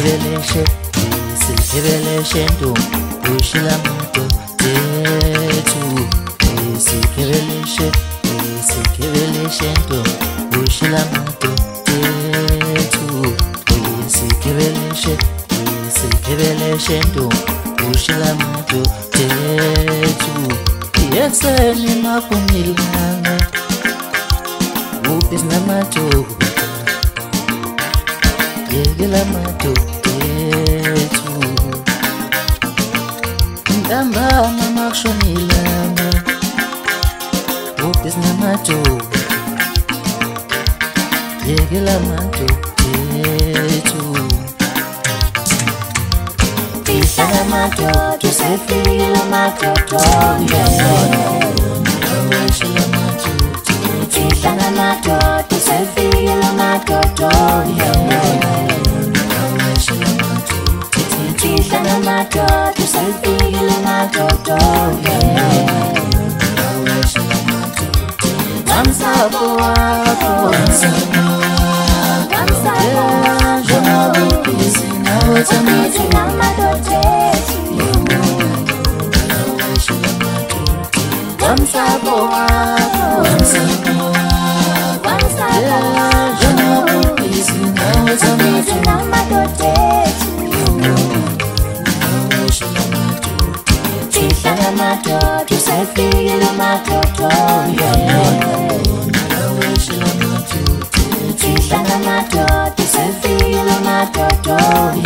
Isikebeleshe ntombi ushila moto tethu. Isikebeleshe ntombi ushila moto tethu. Isikebeleshe ntombi ushila moto tethu. Yekseni maphumilanga ubis namatoku yekela matoku tethu. Ntambama makushonilanga ubis namatoku yekela matoku tethu. Tihlala madoda sefikile madoda Tihlala madoda sefikile madoda Tihlala madoda sefikile madoda Wamsabo wakho Wamsabo Tihlala madoda sefikile madoda Tihlala madoda sefikile madoda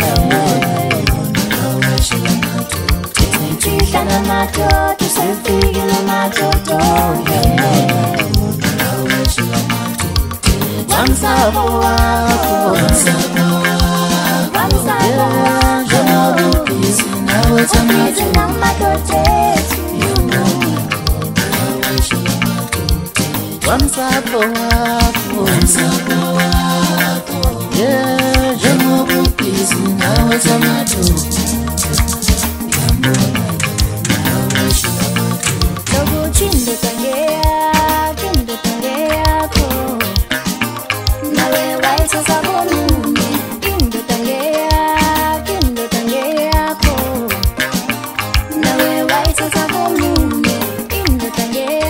Tihlala madoda sefikile madoda Wamsabo wakho Wamsabo wakho yeah, jengobubhizi nawe tamatu Lokuchinde tangeyakho Nawe wayithatha komunye indoda ngeyakho Nawe wayithatha komunye indoda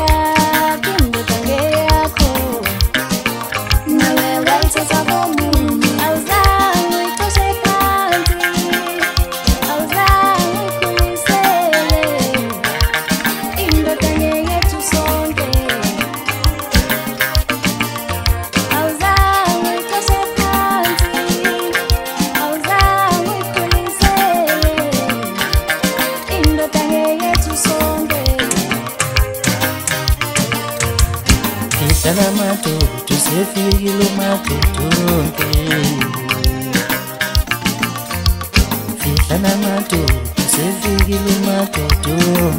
ngeyakho Nawe wayithatha komunye awuzange uyixoshe phansi Awuzange uyikhulisele Indoda ngeyethu sonke Awuzange uyixoshe phansi Awuzange uyikhulisele Indoda ngeyethu sonke Tihlala madoda sefikile madoda Tihlala madoda sefikile madoda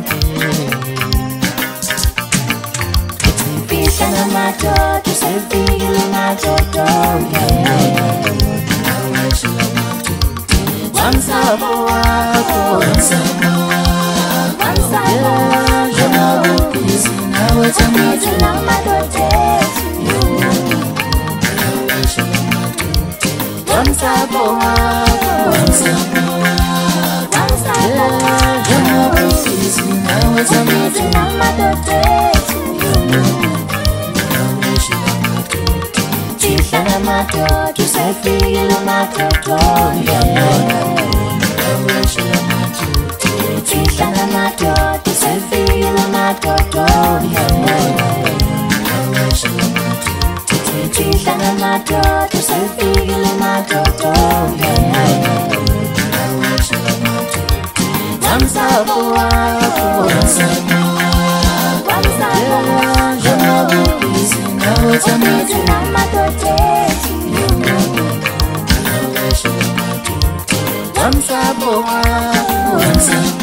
Tihlala madoda sefikile madoda Wamsabo wakho jengobubhizi nawe tamatu Wamsabo wakho jengobubhizi nawe tamatu Tihlala madoda sefikile madoda Tihlala madoda sefikile madoda Tihlala madoda sefikile madoda Wamsabo wakho jengobubhizi nawe tamatu Wamsabo wakho